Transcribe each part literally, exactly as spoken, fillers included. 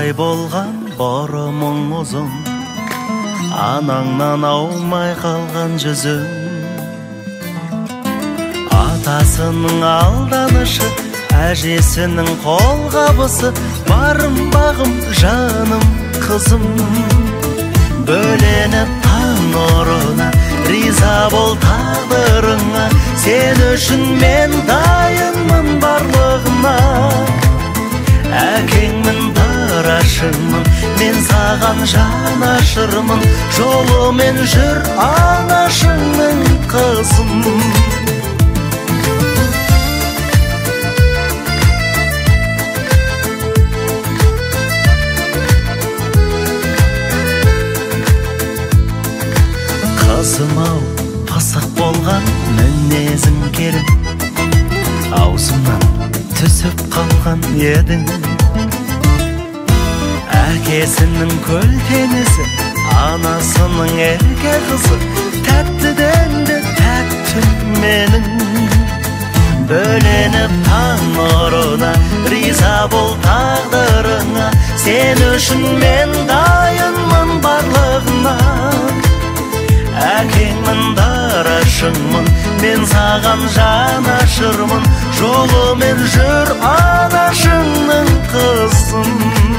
Балдай болған борымың ұзын, анаңнан аумай қалған жүзің. Атасының алданышы, әжесінің қолғабысы, барым бағым жаным қызым. Бөленіп таң нұрына, риза бол тағдырыңа, сен үшін мен дайынмын барлығына. Әкеңмін, дырашыңмын, мен саған жан ашырмын, жолымен жүр анашыңның қызым. Қызым-ау, пысық болған мінезің керім, аузымнан түсіп қалған едің. Әкесінің көлтенесі, анасының ерке қызы, тәттіден де тәтті менің. Бөленіп таң нұрына, риза бол тағдырыңа, сен үшін мен дайынмын барлығына. Әкеңмін, дырашыңмын, мен саған жан ашырмын, жолымен жүр анашыңның қызым.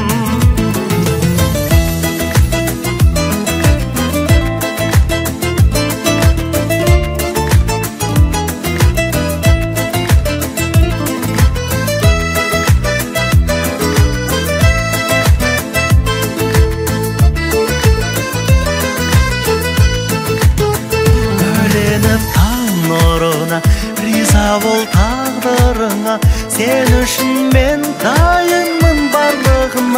Риза бол тағдырыңа, сен үшін мен дайынмын барлығына.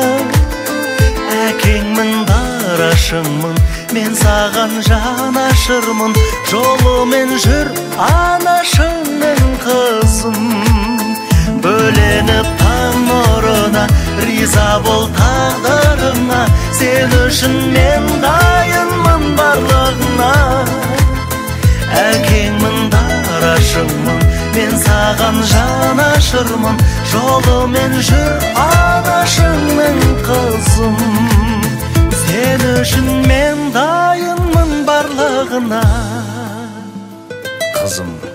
Әкеңмін, дырашыңмын, мен саған жан ашырмын, жолымен жүр анашыңның қызым. Бөленіп таң нұрына, риза бол тағдырыңа, сен үшін мен дайынмын барлығына. Әкеңмін, дырашыңмын, мен саған жан ашырмын, жолымен жүр анашыңның қызым. Сен үшін мен дайынмын барлығына. Қызым.